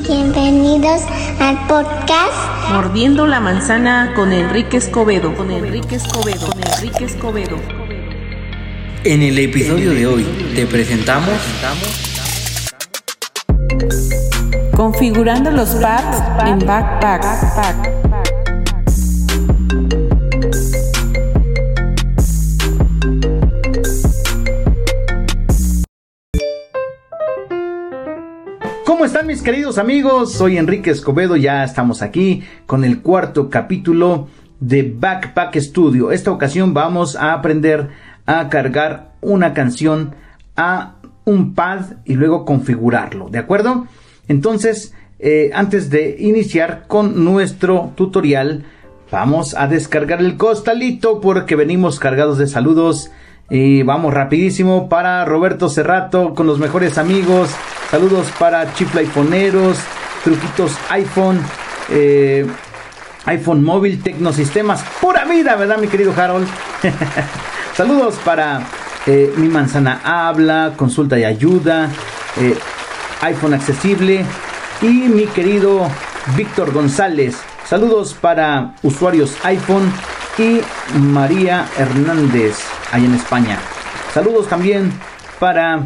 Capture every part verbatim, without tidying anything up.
Bienvenidos al podcast Mordiendo la Manzana con Enrique Escobedo. Con Enrique Escobedo. Con Enrique Escobedo. En el episodio de hoy te presentamos Configurando los pads en Backpack. ¿Cómo están mis queridos amigos? Soy Enrique Escobedo, ya estamos aquí con el cuarto capítulo de Backpack Studio. Esta ocasión vamos a aprender a cargar una canción a un pad y luego configurarlo, ¿de acuerdo? Entonces, eh, antes de iniciar con nuestro tutorial, vamos a descargar el costalito porque venimos cargados de saludos. Y vamos rapidísimo para Roberto Cerrato con los mejores amigos. Saludos para Chiflaifoneros, Truquitos iPhone, eh, iPhone móvil, Tecnosistemas, pura vida, ¿verdad mi querido Harold? Saludos para eh, Mi Manzana Habla, Consulta y Ayuda, eh, iPhone Accesible y mi querido Víctor González. Saludos para usuarios iPhone y María Hernández, allá en España. Saludos también para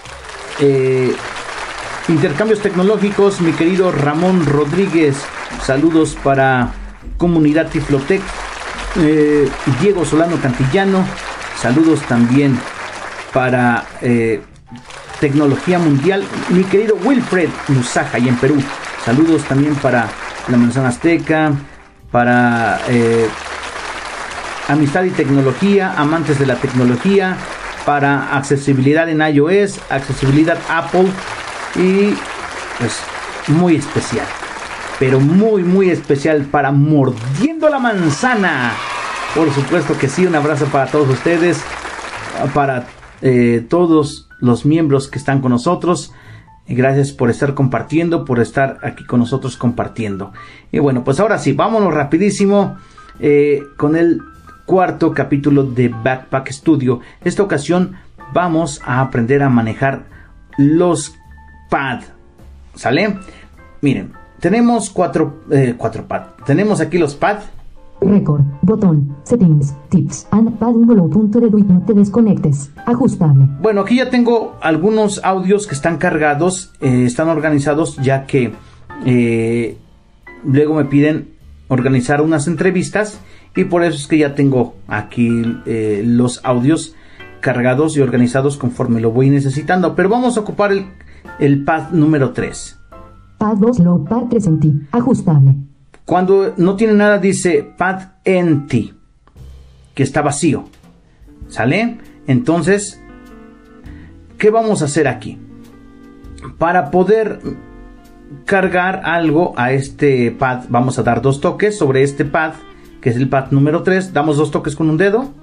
eh, Intercambios Tecnológicos, mi querido Ramón Rodríguez. Saludos para Comunidad Tiflotec, eh, Diego Solano Cantillano. Saludos también para eh, Tecnología Mundial, mi querido Wilfred Musaja, allá en Perú. Saludos también para La Manzana Azteca, para Eh, Amistad y Tecnología, amantes de la tecnología, para accesibilidad en iOS, accesibilidad Apple y pues muy especial, pero muy muy especial para Mordiendo la Manzana. Por supuesto que sí, un abrazo para todos ustedes, para eh, todos los miembros que están con nosotros. Gracias por estar compartiendo, por estar aquí con nosotros compartiendo. Y bueno, pues ahora sí, vámonos rapidísimo eh, con el cuarto capítulo de Backpack Studio. Esta ocasión vamos a aprender a manejar los pads, ¿sale? Miren, tenemos cuatro, eh, cuatro pads. Tenemos aquí los pads. Record, botón, settings, tips, and pad un punto de no te desconectes, ajustable. Bueno, aquí ya tengo algunos audios que están cargados, eh, están organizados, ya que eh, luego me piden organizar unas entrevistas. Y por eso es que ya tengo aquí eh, los audios cargados y organizados conforme lo voy necesitando. Pero vamos a ocupar el, el pad número tres. Pad dos load pad tres empty, ajustable. Cuando no tiene nada dice pad empty, que está vacío. ¿Sale? Entonces, ¿qué vamos a hacer aquí? Para poder cargar algo a este pad, vamos a dar dos toques sobre este pad, que es el pad número tres, damos dos toques con un dedo.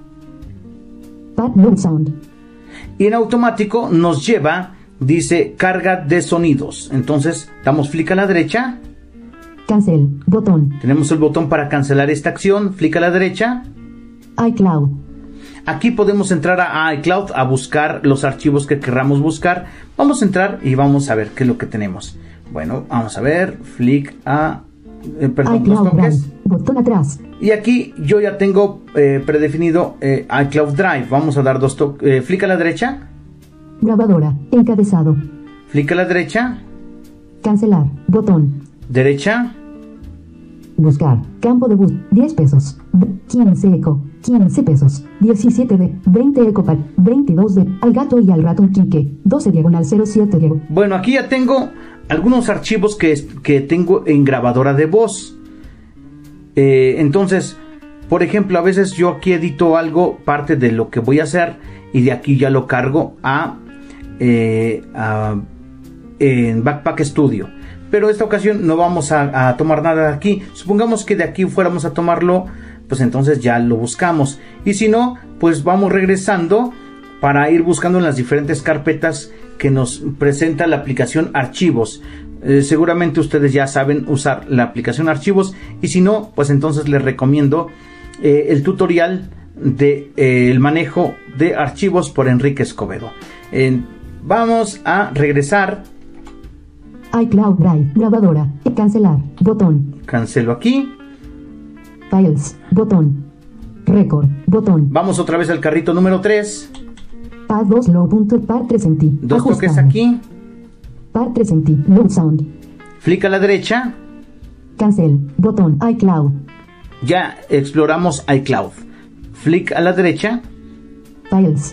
Pad load sound. Y en automático nos lleva, dice carga de sonidos. Entonces damos flick a la derecha. Cancel, botón. Tenemos el botón para cancelar esta acción, flick a la derecha. iCloud. Aquí podemos entrar a iCloud a buscar los archivos que querramos buscar. Vamos a entrar y vamos a ver qué es lo que tenemos. Bueno, vamos a ver, flick a... Eh, perdón, dos toques. Botón atrás. Y aquí yo ya tengo eh, predefinido eh, iCloud Drive. Vamos a dar dos toques. Eh, flick a la derecha. Grabadora. Encabezado. Flick a la derecha. Cancelar. Botón. Derecha. Buscar. Campo de bus. diez pesos. quince eco. quince pesos. diecisiete de. veinte ecopad. veintidós de. Al gato y al ratón Quique. doce diagonal cero siete diagonal. Bueno, aquí ya tengo algunos archivos que, que tengo en grabadora de voz. Eh, entonces, por ejemplo, a veces yo aquí edito algo, parte de lo que voy a hacer, y de aquí ya lo cargo a, eh, a en Backpack Studio. Pero esta ocasión no vamos a, a tomar nada de aquí. Supongamos que de aquí fuéramos a tomarlo, pues entonces ya lo buscamos. Y si no, pues vamos regresando para ir buscando en las diferentes carpetas que nos presenta la aplicación Archivos. Eh, seguramente ustedes ya saben usar la aplicación Archivos, y si no, pues entonces les recomiendo eh, el tutorial de eh, el manejo de archivos por Enrique Escobedo. Eh, vamos a regresar iCloud Drive, grabadora, cancelar, botón, Cancelo aquí. Files, botón, Record, botón, Vamos otra vez al carrito número tres. Pad dos low punto Pad tres en ti, Dos toques ajustable. aquí. Pad tres en ti, low sound, Flick a la derecha. cancel, botón, iCloud, Ya exploramos iCloud. Flick a la derecha. Files,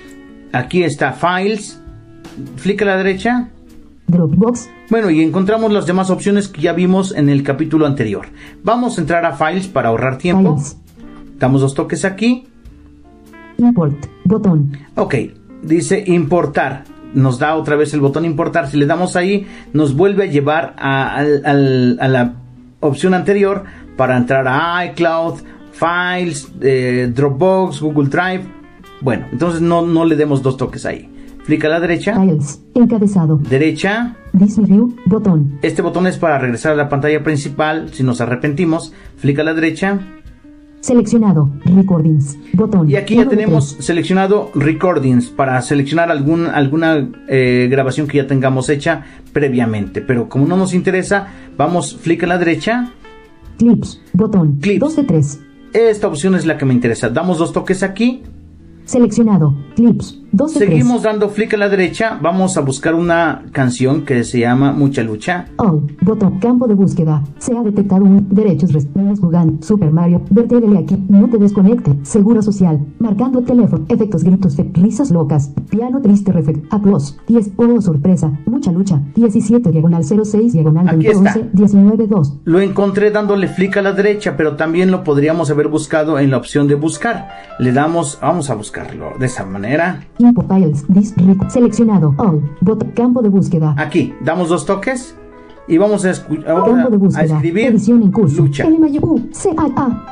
Aquí está Files. Flick a la derecha. Dropbox, Bueno, y encontramos las demás opciones que ya vimos en el capítulo anterior. Vamos a entrar a Files para ahorrar tiempo. Files, Damos dos toques aquí. Import, botón, Ok, dice importar. Nos da otra vez el botón importar. Si le damos ahí, nos vuelve a llevar a, al- al- a la opción anterior para entrar a iCloud, Files, eh, Dropbox, Google Drive. Bueno, entonces no, no le demos dos toques ahí. Flick a la derecha. Files, encabezado, Derecha. Disney View, botón, Este botón es para regresar a la pantalla principal si nos arrepentimos. Flick a la derecha. seleccionado, Recordings, botón, Y aquí ya uno de tenemos tres. seleccionado Recordings para seleccionar algún, alguna eh, grabación que ya tengamos hecha previamente. Pero como no nos interesa, vamos flick a la derecha. Clips, botón, Clips. dos de tres. Esta opción es la que me interesa. Damos dos toques aquí. Seleccionado, clips, dos de tres. Seguimos dando flick a la derecha. Vamos a buscar una canción que se llama Mucha Lucha. All, botón, campo de búsqueda. Se ha detectado un derechos restantes Bugan, Super Mario, vertele aquí, no te desconecte, seguro social, marcando teléfono, efectos gritos, fe, risas locas, piano triste refect, aplausos, diez, oh sorpresa, mucha lucha, diecisiete diagonal cero seis diagonal Aquí veinte está. once diecinueve dos. Lo encontré dándole flick a la derecha, pero también lo podríamos haber buscado en la opción de buscar. Le damos, vamos a buscarlo de esa manera. Info files, dis, rico, seleccionado, all, botón, campo de búsqueda. Aquí, damos dos toques y vamos a, escu- ahora Campo de a búsqueda, escribir edición en curso, lucha. L mayúscula, C A A,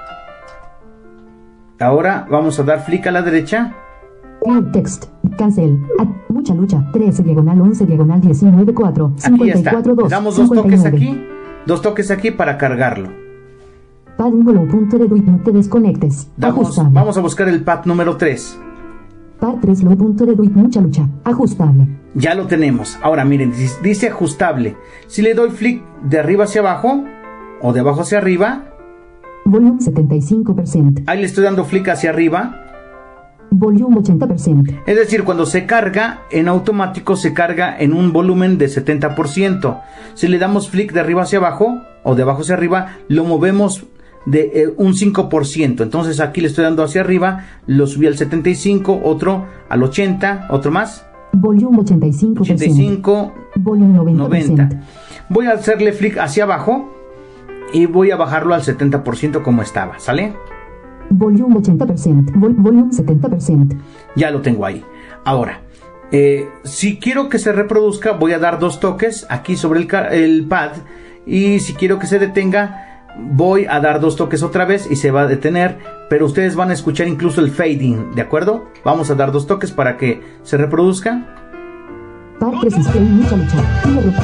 Ahora vamos a dar flick a la derecha. clear text, cancel, ad, mucha lucha, trece diagonal once diagonal diecinueve cuatro, Aquí cincuenta y está. cuatro dos, Damos dos cincuenta y toques nueve. aquí, dos toques aquí para cargarlo. Pad uno low punto de duit, no te desconectes, Damos, ajustable. vamos a buscar el pad número tres. Pad tres low punto de duit, mucha lucha, ajustable. Ya lo tenemos. Ahora miren, dis- dice ajustable. Si le doy flick de arriba hacia abajo o de abajo hacia arriba, Volume setenta y cinco por ciento, ahí le estoy dando flick hacia arriba. volume ochenta por ciento, Es decir, cuando se carga, en automático se carga en un volumen de setenta por ciento. Si le damos flick de arriba hacia abajo o de abajo hacia arriba, lo movemos de eh, un cinco por ciento. Entonces aquí le estoy dando hacia arriba, lo subí al setenta y cinco, otro al ochenta, otro más, volume ochenta y cinco por ochenta y ciento, cinco, volume noventa por ciento, noventa. Voy a hacerle flick hacia abajo y voy a bajarlo al setenta por ciento como estaba, ¿sale? volume ochenta por ciento, vol volume setenta por ciento, Ya lo tengo ahí. Ahora, eh, si quiero que se reproduzca, voy a dar dos toques aquí sobre el, ca- el pad. Y si quiero que se detenga, voy a dar dos toques otra vez y se va a detener. Pero ustedes van a escuchar incluso el fading, ¿de acuerdo? Vamos a dar dos toques para que se reproduzca. Pad tres display, mucha lucha, L R.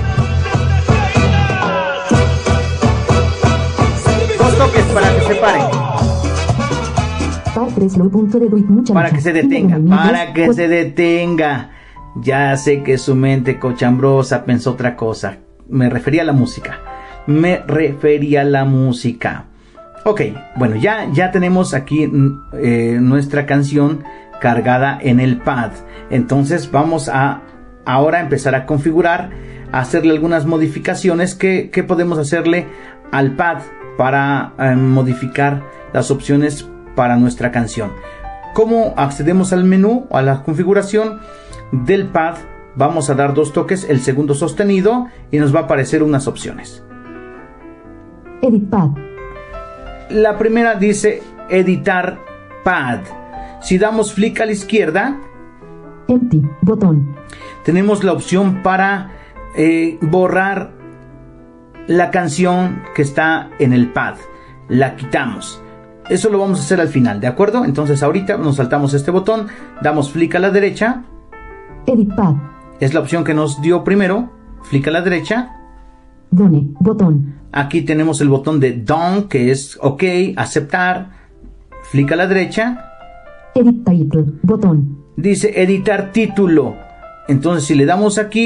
Dos toques para que se pare, Pad tres low punto de duit, mucha para lucha, que se detenga, diagonal para dos, que pues, se detenga. Ya sé que su mente cochambrosa pensó otra cosa. Me refería a la música. Me refería a la música. Ok, bueno, ya, ya tenemos aquí mm, eh, nuestra canción cargada en el pad. Entonces vamos a ahora empezar a configurar, a hacerle algunas modificaciones que, que podemos hacerle al pad para eh, modificar las opciones para nuestra canción. ¿Cómo accedemos al menú o a la configuración del pad? Vamos a dar dos toques, el segundo sostenido, y nos va a aparecer unas opciones. edit pad, La primera dice editar pad. Si damos flick a la izquierda, empty, botón, tenemos la opción para eh, borrar la canción que está en el pad. La quitamos. Eso lo vamos a hacer al final, ¿de acuerdo? Entonces ahorita nos saltamos este botón, damos flick a la derecha. edit pad, Es la opción que nos dio primero. Flick a la derecha. done, botón, Aquí tenemos el botón de done, que es OK, aceptar. Flick a la derecha. edit title, botón, Dice editar título. Entonces si le damos aquí,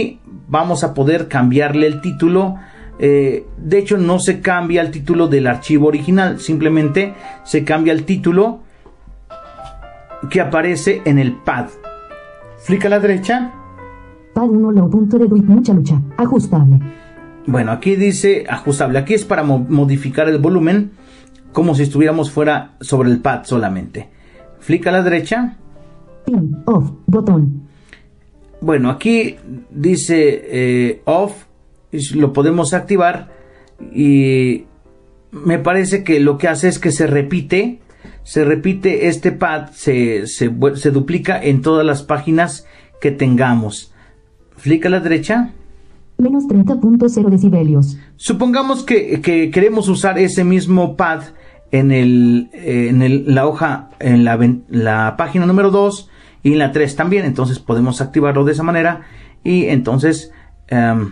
vamos a poder cambiarle el título. Eh, de hecho, no se cambia el título del archivo original, simplemente se cambia el título que aparece en el pad. Flick a la derecha. Pad uno low punto de Duit, mucha lucha. Ajustable. Bueno, aquí dice ajustable. Aquí es para mo modificar el volumen, como si estuviéramos fuera sobre el pad solamente. Flick a la derecha. Pin, off, botón. Bueno, aquí dice eh, off, lo podemos activar y me parece que lo que hace es que se repite, se repite este pad, se, se, se duplica en todas las páginas que tengamos. Flick a la derecha. Menos treinta punto cero decibelios. Supongamos que, que queremos usar ese mismo pad en, el, en el, la hoja, en la, la página número dos y en la tres también. Entonces podemos activarlo de esa manera y entonces um,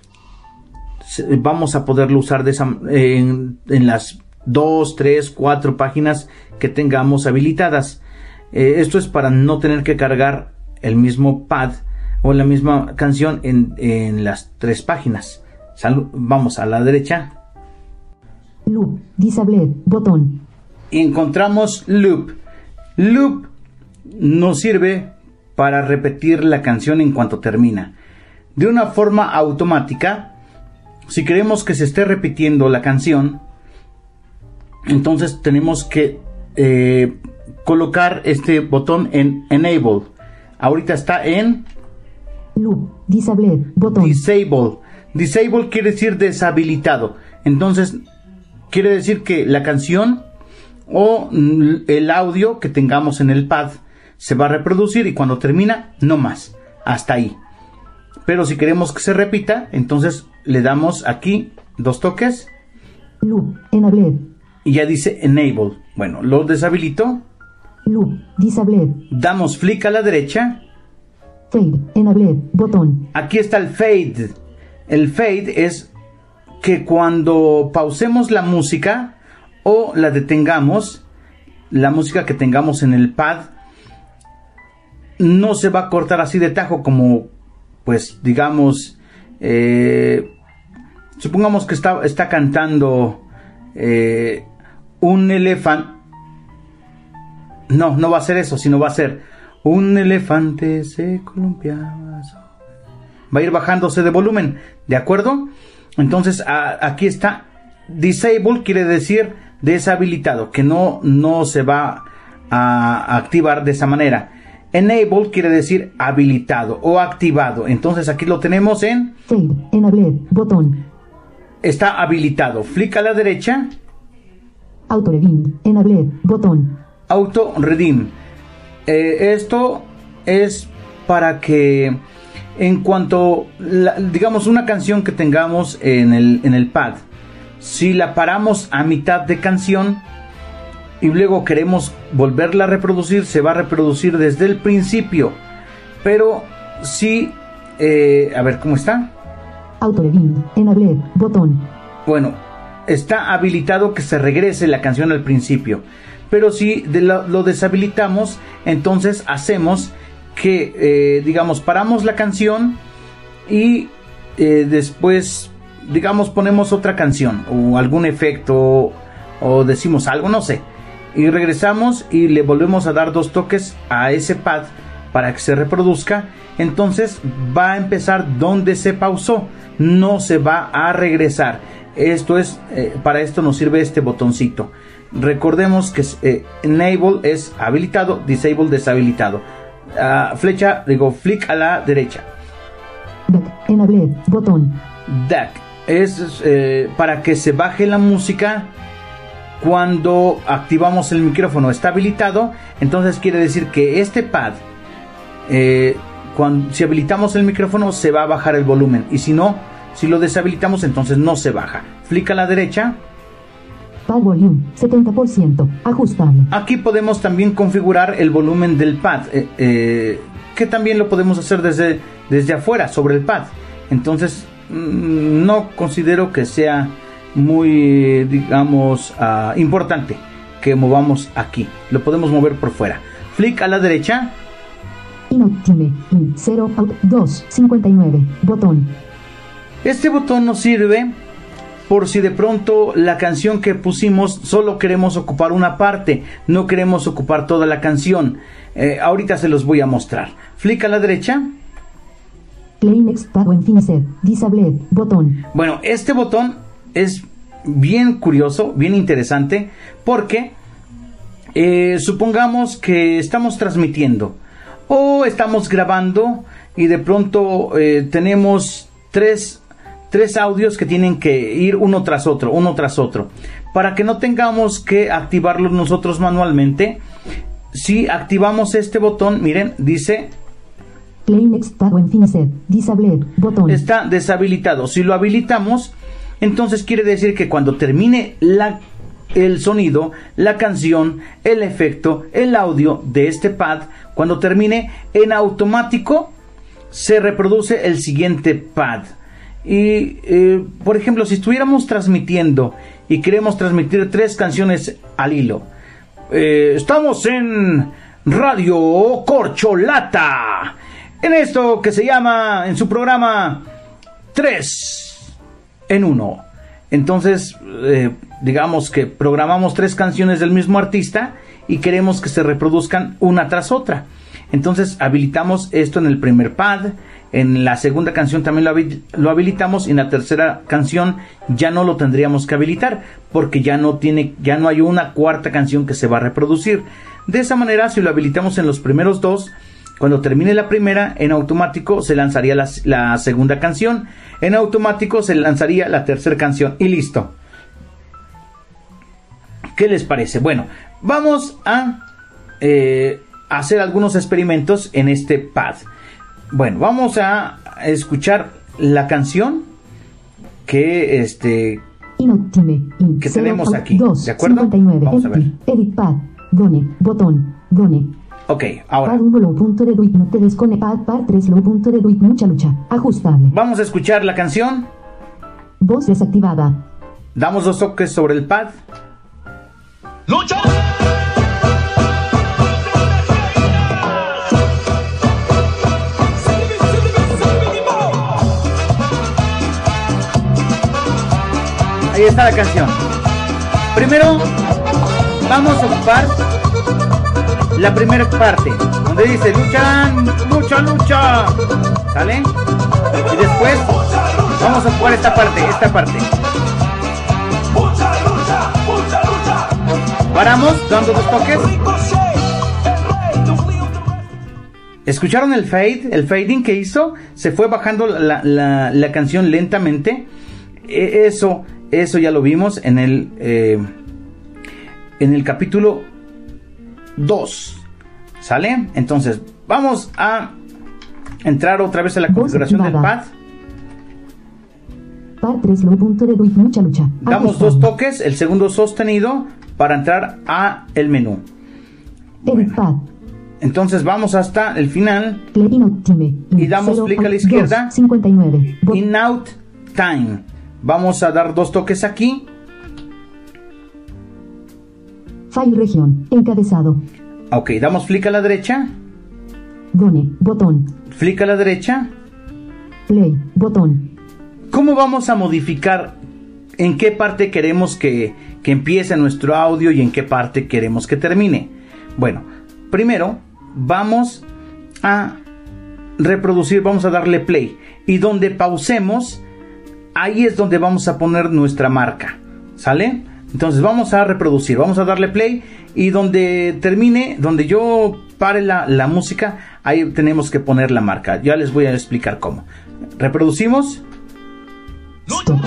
vamos a poderlo usar de esa, en, en las dos, tres, cuatro páginas que tengamos habilitadas. Eh, esto es para no tener que cargar el mismo pad o la misma canción en, en las tres páginas. Sal, vamos a la derecha. Loop, disabled, botón. Y encontramos loop. Loop nos sirve para repetir la canción en cuanto termina. De una forma automática, si queremos que se esté repitiendo la canción, entonces tenemos que eh, colocar este botón en Enable. Ahorita está en Loop, disabled, botón. Disable. Disable quiere decir deshabilitado. Entonces quiere decir que la canción o el audio que tengamos en el pad se va a reproducir y cuando termina, no más. Hasta ahí. Pero si queremos que se repita, entonces le damos aquí dos toques. Loop, enabled. Y ya dice Enable. Bueno, lo deshabilito. Loop, disabled. Damos flick a la derecha. Fade, enabled, botón. Aquí está el fade. El fade es que cuando pausemos la música o la detengamos, la música que tengamos en el pad no se va a cortar así de tajo como, pues, digamos, eh, supongamos que está, está cantando eh, un elefante. No, no va a ser eso, sino va a ser un elefante se columpiaba. Va a ir bajándose de volumen, ¿de acuerdo? Entonces a, aquí está disable, quiere decir deshabilitado, que no, no se va a activar de esa manera. Enable quiere decir habilitado o activado. Entonces aquí lo tenemos en Fade, enabled, botón. Está habilitado. Flick a la derecha. Auto redeem, enabled, botón. Auto redeem. Eh, esto es para que en cuanto, la, digamos, una canción que tengamos en el, en el pad, si la paramos a mitad de canción y luego queremos volverla a reproducir, se va a reproducir desde el principio. Pero si, eh, a ver, ¿cómo está? Auto redeem, enabled, botón. Bueno, está habilitado que se regrese la canción al principio. Pero si de lo, lo deshabilitamos, entonces hacemos que, eh, digamos, paramos la canción y eh, después, digamos, ponemos otra canción o algún efecto o decimos algo, no sé. Y regresamos y le volvemos a dar dos toques a ese pad para que se reproduzca. Entonces va a empezar donde se pausó, no se va a regresar. Esto es, eh, para esto nos sirve este botoncito. Recordemos que eh, enable es habilitado, disable deshabilitado. Uh, flecha, digo, flick a la derecha. D A C, enabled, botón. D A C es eh, para que se baje la música cuando activamos el micrófono. Está habilitado, entonces quiere decir que este pad, eh, cuando, si habilitamos el micrófono, se va a bajar el volumen. Y si no, si lo deshabilitamos, entonces no se baja. Flick a la derecha. Pad volume, setenta por ciento, ajustable. Aquí podemos también configurar el volumen del pad, eh, eh, que también lo podemos hacer desde, desde afuera, sobre el pad. Entonces, mmm, no considero que sea muy, digamos, uh, importante que movamos aquí. Lo podemos mover por fuera. Flick a la derecha. Inoptime. In cero out dos cincuenta y nueve. Botón. Este botón nos sirve por si de pronto la canción que pusimos solo queremos ocupar una parte, no queremos ocupar toda la canción. Eh, ahorita se los voy a mostrar. Flick a la derecha. Play next tab en Finished. Disabled. Botón. Bueno, este botón es bien curioso, bien interesante, porque eh, supongamos que estamos transmitiendo o estamos grabando y de pronto eh, tenemos tres tres audios que tienen que ir uno tras otro, uno tras otro, para que no tengamos que activarlos nosotros manualmente. Si activamos este botón, miren, dice Play next tab en Finished. Disabled. Botón. está deshabilitado. Si lo habilitamos, entonces quiere decir que cuando termine la, el sonido, la canción, el efecto, el audio de este pad, cuando termine, en automático se reproduce el siguiente pad. Y eh, por ejemplo, si estuviéramos transmitiendo y queremos transmitir tres canciones al hilo, eh, estamos en Radio Corcholata, en esto que se llama en su programa tres en uno. Entonces eh, digamos que programamos tres canciones del mismo artista y queremos que se reproduzcan una tras otra. Entonces habilitamos esto en el primer pad, en la segunda canción también lo, habil- lo habilitamos, y en la tercera canción ya no lo tendríamos que habilitar porque ya no tiene, ya no hay una cuarta canción que se va a reproducir. De esa manera, si lo habilitamos en los primeros dos, cuando termine la primera, en automático se lanzaría la, la segunda canción, en automático se lanzaría la tercera canción y listo. ¿Qué les parece? Bueno, vamos a eh, hacer algunos experimentos en este pad. Bueno, vamos a escuchar la canción que este Inoptime. In que cero tenemos out aquí, dos ¿de acuerdo? cincuenta y nueve. Vamos a ver. Empty. Edit pad. Done. Botón. Done. Ok, ahora Pad uno low punto de duit. No te descone. Pad par tres low punto de duit. Mucha lucha. Ajustable. vamos a escuchar la canción. Voz desactivada. Damos dos toques sobre el pad. ¡Lucha! Ahí está la canción. Primero vamos a ocupar la primera parte, donde dice luchan, lucha, lucha, ¿sale? Y después vamos a ocupar esta parte, esta parte. Paramos dando dos toques. ¿Escucharon el fade? El fading que hizo. Se fue bajando la, la, la canción lentamente. E- eso, eso ya lo vimos en el eh, en el capítulo dos. ¿Sale? Entonces, vamos a entrar otra vez a la Voz configuración del activada. pad. Par tres low punto de duit. Mucha lucha. Damos dos Ajustable. toques, el segundo sostenido, para entrar a el menú. Edit pad. Entonces vamos hasta el final. Play Inoptime. Y damos clic a la izquierda. cincuenta y nueve. Bo- In out time. Vamos a dar dos toques aquí. File región. Encabezado. Ok, damos clic a la derecha. Done. Botón. Clic a la derecha. Play. Botón. ¿Cómo vamos a modificar en qué parte queremos que, que empiece nuestro audio y en qué parte queremos que termine? Bueno, primero vamos a reproducir, vamos a darle play. Y donde pausemos, ahí es donde vamos a poner nuestra marca. ¿Sale? Entonces vamos a reproducir, vamos a darle play. Y donde termine, donde yo pare la, la música, ahí tenemos que poner la marca. Ya les voy a explicar cómo. Reproducimos. Stop.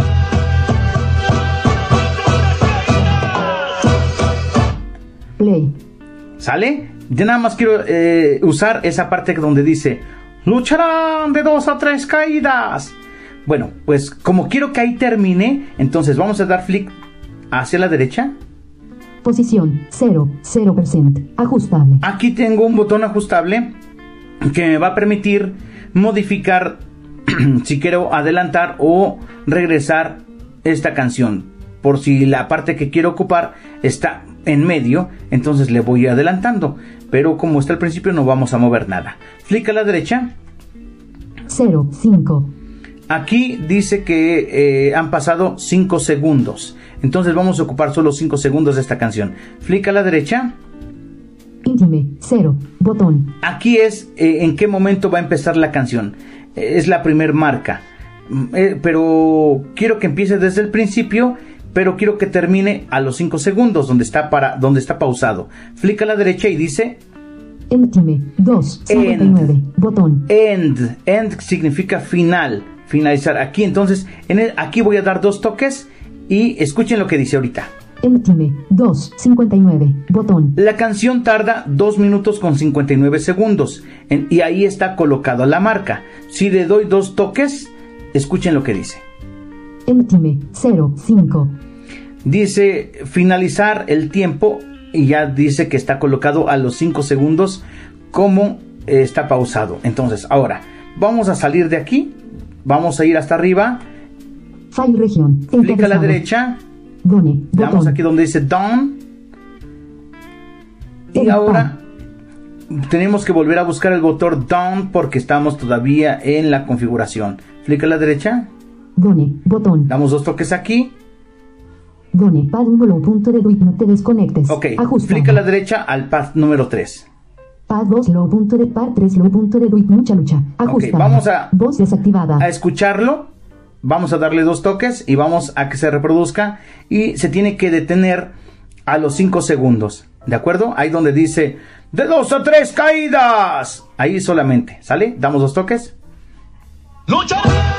Play. ¿Sale? Yo nada más quiero eh, usar esa parte donde dice lucharán de dos a tres caídas. Bueno, pues como quiero que ahí termine, entonces vamos a dar flick hacia la derecha. Posición cero, cero por ciento. Ajustable. Aquí tengo un botón ajustable que me va a permitir modificar si quiero adelantar o regresar esta canción, por si la parte que quiero ocupar está en medio, entonces le voy adelantando. Pero como está al principio no vamos a mover nada. Flick a la derecha. cero, cinco. Aquí dice que eh, han pasado cinco segundos. Entonces vamos a ocupar solo cinco segundos de esta canción. Flick a la derecha. Intime, cero, botón. Aquí es eh, en qué momento va a empezar la canción. Eh, es la primer marca. Eh, pero quiero que empiece desde el principio, pero quiero que termine a los cinco segundos, donde está, para, donde está pausado. Flick a la derecha y dice... Endtime, dos, cincuenta y nueve, botón. End. End significa final. Finalizar. Aquí entonces, en el, aquí voy a dar dos toques y escuchen lo que dice ahorita. Endtime, dos, cincuenta y nueve, botón. La canción tarda dos minutos con cincuenta y nueve segundos en, y ahí está colocada la marca. Si le doy dos toques, escuchen lo que dice. Endtime, cero, cinco. Dice finalizar el tiempo y ya dice que está colocado a los cinco segundos como eh, está pausado. Entonces, ahora vamos a salir de aquí. Vamos a ir hasta arriba. File región. Clic a la derecha. Done, Damos aquí donde dice Done. Y ahora tenemos que volver a buscar el botón Done porque estamos todavía en la configuración. Clic a la derecha. Done, botón. Damos dos toques aquí. Done, pad uno, punto de no te desconectes. Ok, Ajusta. clic a la derecha al pad número tres. Pad dos, low, punto de pad tres, low, punto de mucha lucha. Ajusta. Ok, vamos a, voz desactivada. a escucharlo. Vamos a darle dos toques y vamos a que se reproduzca. Y se tiene que detener a los cinco segundos. ¿De acuerdo? Ahí donde dice de dos a tres caídas. Ahí solamente. ¿Sale? Damos dos toques. ¡Lucha!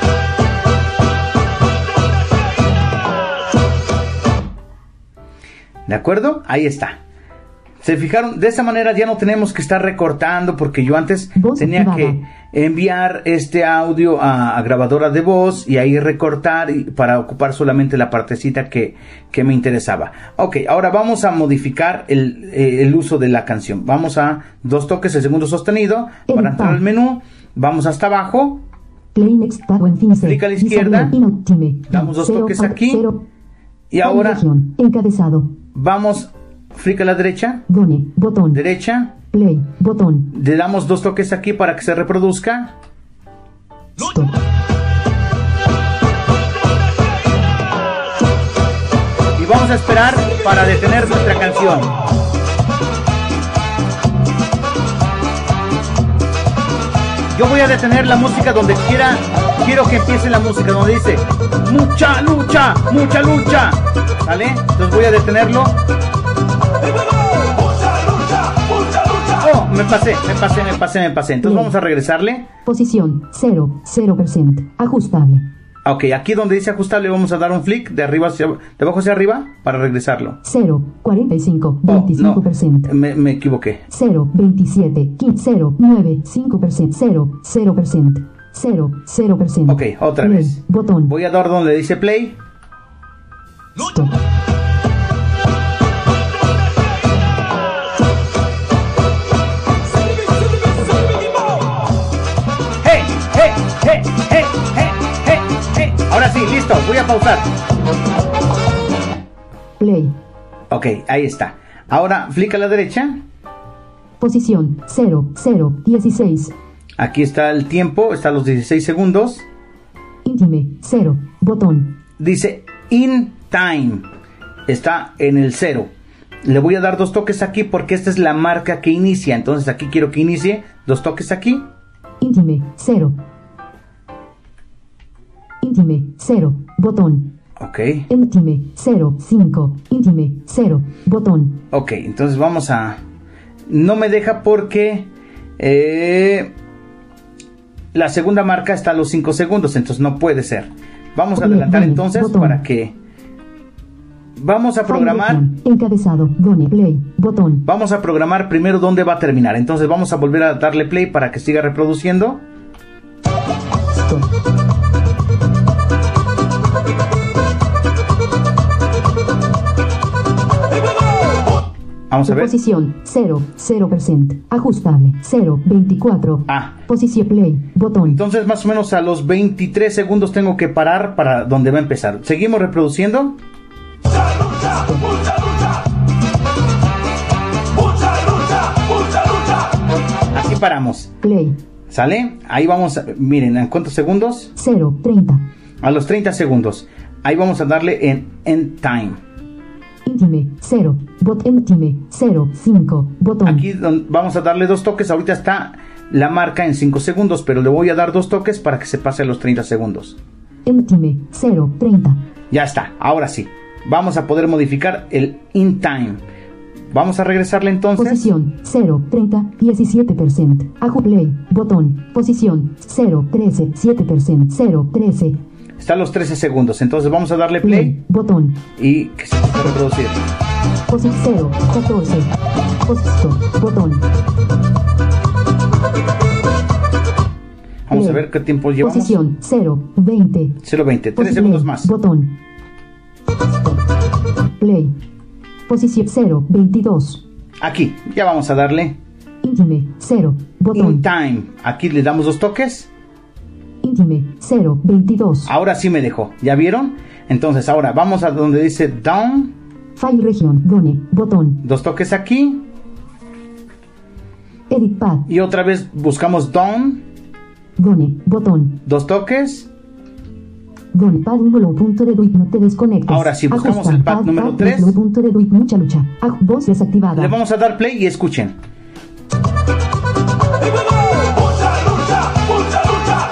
¿De acuerdo? Ahí está. ¿Se fijaron? De esa manera ya no tenemos que estar recortando porque yo antes voz tenía activada. que enviar este audio a, a grabadora de voz y ahí recortar y, para ocupar solamente la partecita que, que me interesaba. Ok, ahora vamos a modificar el, eh, el uso de la canción. Vamos a dos toques, el segundo sostenido. El Para entrar pa. al menú, vamos hasta abajo. Play next tab en fin. Clic a la izquierda. Damos dos toques aquí. Y ahora región, encabezado. vamos, flick a la derecha. Done, botón. Derecha. Play, botón. Le damos dos toques aquí para que se reproduzca. Stop. Y vamos a esperar para detener nuestra canción. Yo voy a detener la música donde quiera. Quiero que empiece la música donde dice mucha lucha, mucha lucha. ¿Sale? Entonces voy a detenerlo. Oh, me pasé, me pasé, me pasé, me pasé. Entonces vamos a regresarle. Posición cero, cero por ciento. Ajustable. Ok, aquí donde dice ajustable vamos a dar un flick de arriba hacia, de abajo hacia arriba para regresarlo. cero, cuarenta y cinco, Oh, veinticinco por ciento. no, me, me equivoqué. cero, veintisiete, quince, cero, nueve, cinco por ciento. cero, cero por ciento. cero, cero por ciento. Ok, otra Play, vez. Botón. Voy a dar donde dice play. Stop. ¡Hey! ¡Hey! ¡Hey! ¡Hey! ¡Hey! ¡Hey! ¡Hey! Ahora sí, listo, voy a pausar. Play. Ok, ahí está. Ahora, flick a la derecha. Posición cero, cero, dieciséis. Aquí está el tiempo, están los dieciséis segundos. Intime, cero, botón. Dice in time. Está en el cero. Le voy a dar dos toques aquí porque esta es la marca que inicia. Entonces aquí quiero que inicie. Dos toques aquí. Intime, cero. Intime, cero, botón. Ok. Intime, cero, cinco. Intime, cero, botón. Ok, entonces vamos a... No me deja porque... Eh, la segunda marca está a los cinco segundos. Entonces no puede ser. Vamos a adelantar Play, entonces botón. para que... Vamos a programar... File región, encabezado. Done, play, botón. Vamos a programar primero dónde va a terminar. Entonces vamos a volver a darle play para que siga reproduciendo. Stop. Vamos a ver. Posición cero, cero por ciento. Ajustable cero, veinticuatro. Ah. Posición play, botón. Entonces más o menos a los veintitrés segundos tengo que parar para donde va a empezar. Seguimos reproduciendo. ¡Mucha lucha! ¡Mucha lucha! paramos. Play. ¿Sale? Ahí vamos, a, miren, ¿en cuántos segundos? cero, treinta. A los treinta segundos. Ahí vamos a darle en End Time. Intime, cero. Bot Intime, cero, cinco. Botón. Aquí don, vamos a darle dos toques. Ahorita está la marca en cinco segundos, pero le voy a dar dos toques para que se pase a los treinta segundos. Intime, cero, treinta. Ya está, ahora sí. Vamos a poder modificar el In Time. Vamos a regresarle entonces. Posición cero, treinta, diecisiete por ciento. Aju Play. Botón. Posición cero, trece, siete por ciento. cero, trece. Está a los trece segundos. Entonces vamos a darle play. Play. Botón. Y que se pueda reproducir. Posición cero, catorce. Posición. Botón. Vamos Play. a ver qué tiempo llevamos. Posición cero, veinte. cero veinte. tres Posición. segundos más. Botón. Play. Posición cero, veintidós. Aquí, ya vamos a darle Intime, cero. Botón. In Time. Aquí le damos dos toques. Intime, cero, veintidós. Ahora sí me dejó. ¿Ya vieron? Entonces ahora vamos a donde dice Down. File región, Done, botón. Dos toques aquí. Edit pad, Y otra vez buscamos Down. Done, botón. Dos toques. Done, pad uno, punto de duit, no te desconectes. Ahora sí, buscamos el pad número tres. dos, punto de duit, mucha lucha. Ah, voz desactivada. Le vamos a dar play y escuchen. Mucha lucha, mucha lucha.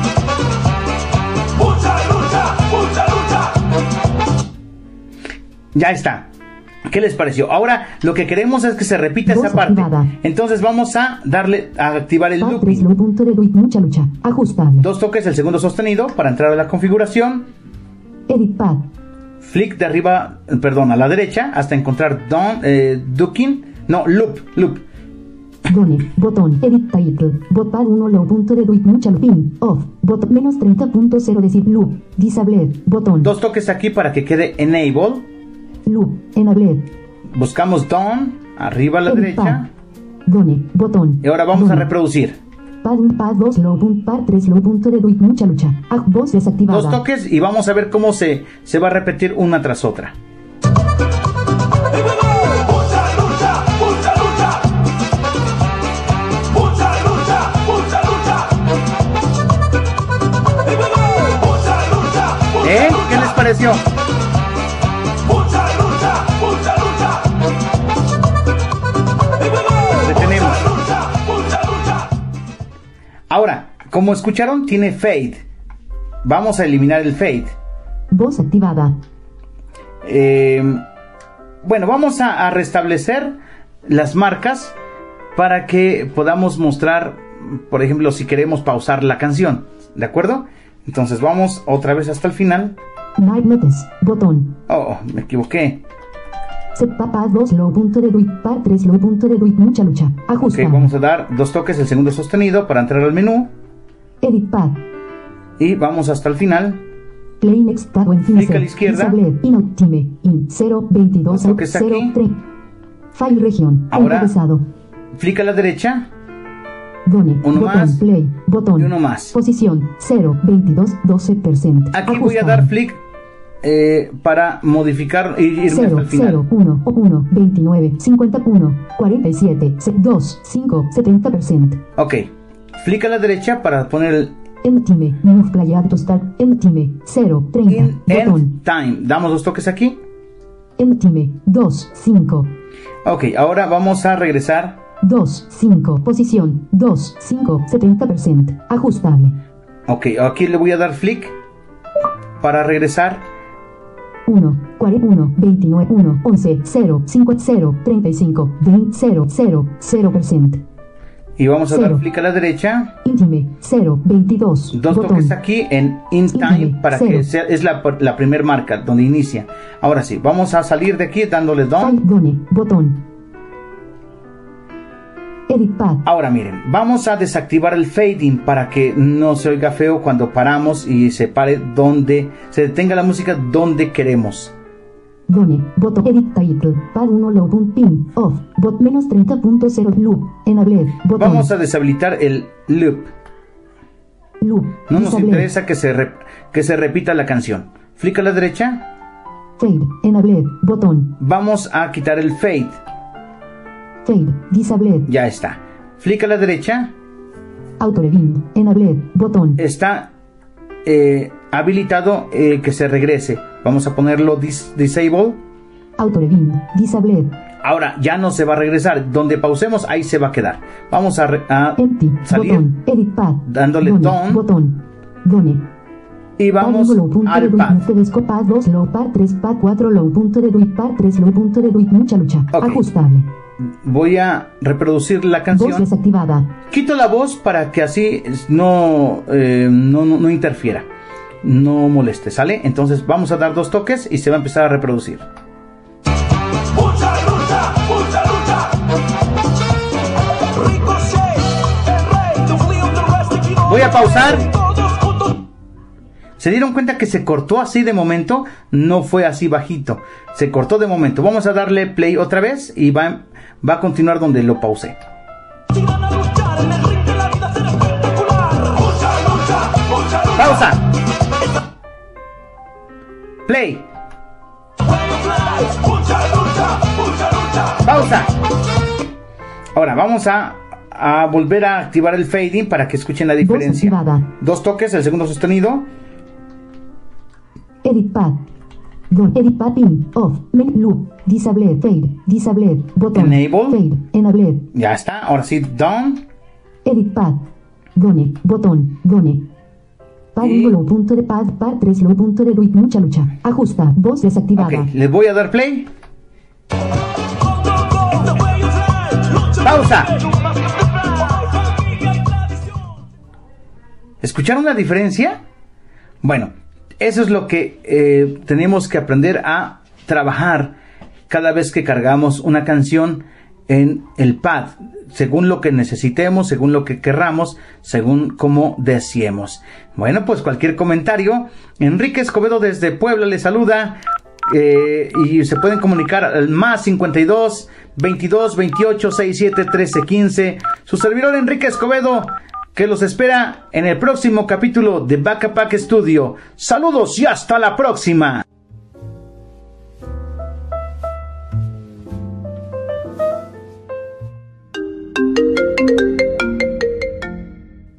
Mucha lucha, mucha lucha. Ya está. ¿Qué les pareció? Ahora lo que queremos es que se repita Voz esa parte. activada. Entonces vamos a darle a activar el Pad tres, looping. punto de duit, mucha lucha. Ajustable. Dos toques, el segundo sostenido para entrar a la configuración. Edit pad, Flick de arriba, perdón, a la derecha hasta encontrar down, eh, ducking. No, loop, loop. Done, botón. Edit title. Bot pad uno, low, punto de duit, mucha looping. Off. Bot menos treinta punto cero de zip loop. Disabled. Botón. Dos toques aquí para que quede enable. Loop. Enabled. Buscamos down, arriba a la Edit derecha. pad. Done, botón. Y ahora vamos a Done. reproducir. Pad uno, pad dos, low, punto, pad tres, low, punto de duit, mucha lucha. Ah, voz desactivada. Dos toques y vamos a ver cómo se, se va a repetir una tras otra. Mucha lucha, mucha lucha. Mucha lucha, mucha lucha. Mucha lucha, mucha ¿Eh? lucha. ¿Qué les pareció? Mucha lucha, mucha lucha. Detenemos. Mucha lucha, mucha lucha. Ahora, como escucharon, tiene fade. Vamos a eliminar el fade. Voz activada. Eh, bueno, vamos a, a restablecer las marcas para que podamos mostrar, por ejemplo, si queremos pausar la canción. ¿De acuerdo? Entonces vamos otra vez hasta el final. Night notice. Botón. Oh, me equivoqué. Set pa- pad dos, low, punto de duit, pad tres, low, punto de duit, mucha lucha. Ok, Ajustable. vamos a dar dos toques, el segundo sostenido para entrar al menú. Edit pad. Y vamos hasta el final. Play next tab en Clic a la izquierda. Disabled. Inoptime. In cero, veintidós, Otro que está cero, aquí. tres. File región. Ahora- Encabezado. Flick a la derecha. Done. Uno botón. más. Play. Botón. Y uno más. Posición cero, veintidós, doce por ciento. Aquí voy a dar flick eh, para modificar y irme hasta cero, el final. cero, uno, uno, veintinueve, cincuenta y uno, cuarenta y siete, dos, cinco, setenta por ciento. Ok. Flick a la derecha para poner el Entime. Move play add to start. Entime. cero, treinta. in Botón. end time. Damos dos toques aquí. Entime. dos, cinco. Ok, ahora vamos a regresar. dos, cinco. Posición. dos, cinco, setenta por ciento. Ajustable. Ok, aquí le voy a dar flick para regresar. uno, cuarenta y uno, veintinueve, uno, once, cero, cinco, cero, treinta y cinco, veinte, cero, cero, cero por ciento. Y vamos a dar Cero. flick a la derecha. Intime. cero, veintidós. Dos Botón. toques aquí en in time Intime, para cero. que sea, es la, la primer marca donde inicia. Ahora sí, vamos a salir de aquí dándole File down. Done. Botón. Edit pad. Ahora miren, vamos a desactivar el fading para que no se oiga feo cuando paramos y se pare donde, se detenga la música donde queremos. Done. Botón. Edit title. Pad uno low punto pin. Off. Bot menos treinta punto cero. Loop. Enabled. Botón. Vamos a deshabilitar el loop. Loop. No nos Disabled. interesa que se, rep- que se repita la canción. Flick a la derecha. Fade. Enabled. Botón. Vamos a quitar el fade. Fade. Disabled. Ya está. flick a la derecha, Autoreview, Enabled, botón. está eh, habilitado eh, que se regrese. Vamos a ponerlo dis- disable. Autoreview, Disabled, Ahora ya no se va a regresar. Donde pausemos, ahí se va a quedar. Vamos a, re- a Empty, salir botón. Edit Pad, dándole Done, down botón. Done. y vamos Low, punto al de pad. Duit, Tedesco, Pad dos, Low, Pad tres, Pad cuatro, Low, punto de Duit, Pad tres, Low, punto de Duit, mucha lucha. Ok. Ajustable. Voy a reproducir la Voz canción. desactivada. Quito la voz para que así no, eh, no, no, no interfiera, no moleste, ¿sale? Entonces vamos a dar dos toques y se va a empezar a reproducir. Mucha lucha, mucha lucha. Ricochet, el rey, the wheel, the rest of you. Voy a pausar. Todos juntos. ¿Se dieron cuenta que se cortó así de momento? No fue así bajito, se cortó de momento. Vamos a darle play otra vez y va, va a continuar donde lo pausé. Si van a luchar en el ring de la vida será espectacular. Mucha lucha, mucha lucha. ¡Pausa! Play. Mucha lucha, mucha lucha. ¡Pausa! Ahora vamos a, a volver a activar el fading para que escuchen la diferencia. activada. Dos toques, el segundo sostenido. Edit Pad. Done. Edit Pad in. Off. Make loop. Disabled. Fade. Disabled. Botón. Enable. Fade. Enabled. Ya está, ahora sí, down. Edit Pad. Done. Botón. Done. Pad Y- low, punto de pad. Pad tres, low, punto de Duit, mucha lucha. Ajusta. Voz desactivada. Ok, les voy a dar play. Go, go, go, the way you drive. Lucha, Pausa. lucha. ¿Escucharon la diferencia? Bueno, eso es lo que eh, tenemos que aprender a trabajar cada vez que cargamos una canción en el pad, según lo que necesitemos, según lo que querramos, según cómo deseemos. Bueno, pues cualquier comentario, Enrique Escobedo desde Puebla le saluda. Eh, y se pueden comunicar al más cincuenta y dos, veintidós, veintiocho, sesenta y siete, trece, quince. Su servidor Enrique Escobedo, que los espera en el próximo capítulo de Back a Pack Studio. Saludos y hasta la próxima.